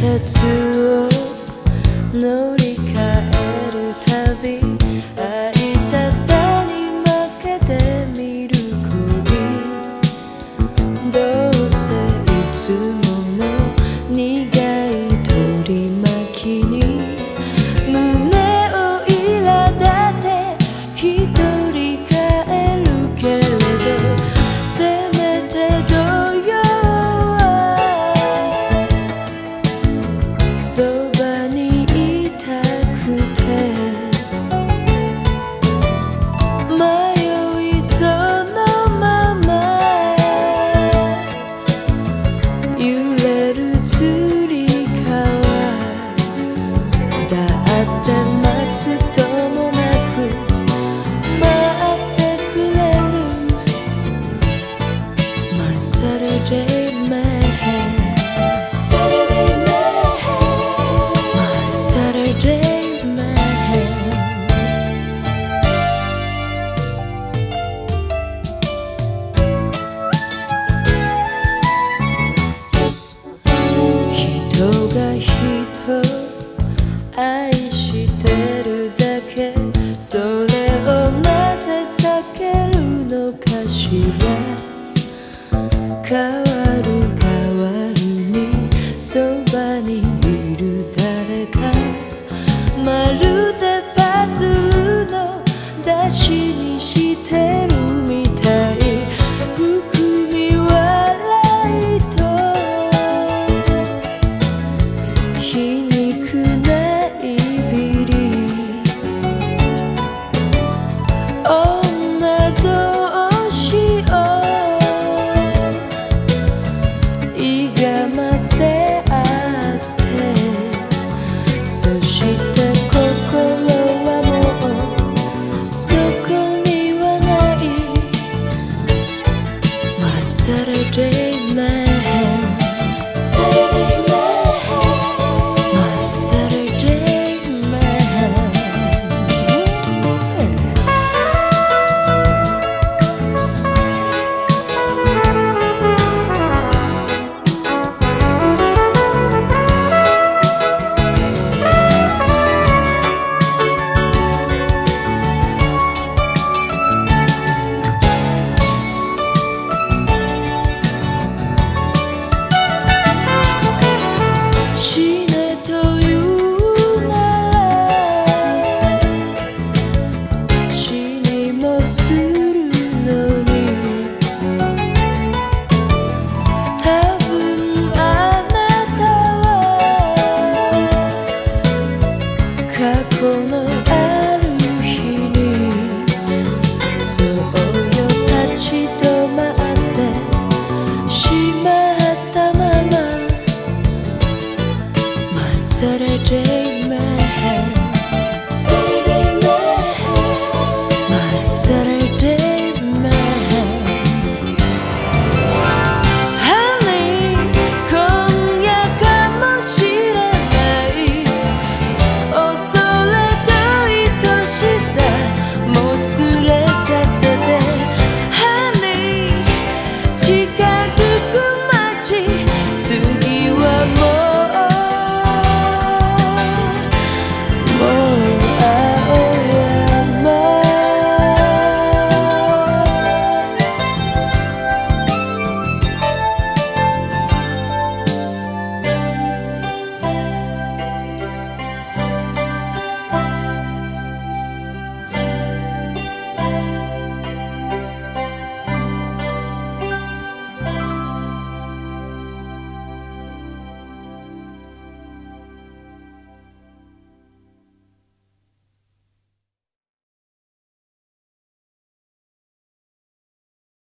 つを乗り換えるたび会いたさに負けてみる恋どうせいつもの苦い取り巻きに胸を苛立て一人帰るけれどせめて土曜そばにいたくて迷いそうのまま揺れるつり革だって待つともなく待ってくれる My Saturday Mayhem Saturday Mayhem 人が人愛してるだけそれをなぜ避けるのかしら変わる変わるにそばにいる誰かまるでパズルの出しにしてるみたい含み笑いと皮肉ないビリ女同士をいがませ合ってそして心はもうそこにはない My Saturday Mayhem Saturday Mayhem My Saturday Mayhem 死ねというなら死にもするのに多分あなたは過去のある日にそうよ立ち止まってしまったまま My Saturday